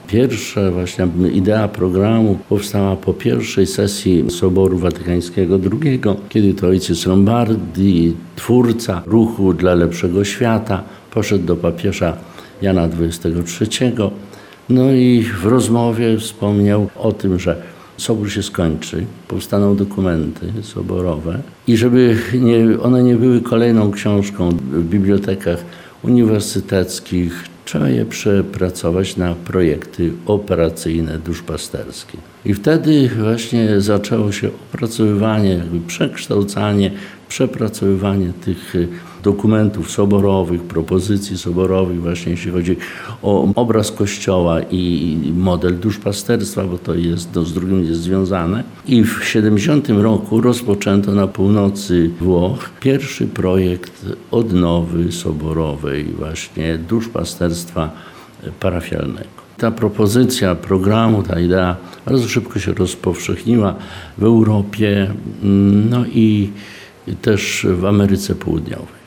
Pierwsza właśnie idea programu powstała po pierwszej sesji Soboru Watykańskiego II, kiedy to ojciec Lombardi, twórca ruchu dla lepszego świata, poszedł do papieża Jana XXIII. No i w rozmowie wspomniał o tym, że Sobór się skończy, powstaną dokumenty soborowe i żeby one nie były kolejną książką w bibliotekach uniwersyteckich, trzeba je przepracować na projekty operacyjne duszpasterskie. I wtedy właśnie zaczęło się opracowywanie, przekształcanie, przepracowywanie tych dokumentów soborowych, propozycji soborowych, właśnie jeśli chodzi o obraz Kościoła i model duszpasterstwa, bo to z drugim jest związane. I w 70 roku rozpoczęto na północy Włoch pierwszy projekt odnowy soborowej właśnie duszpasterstwa parafialnego. Ta propozycja programu, ta idea bardzo szybko się rozpowszechniła w Europie, no i też w Ameryce Południowej.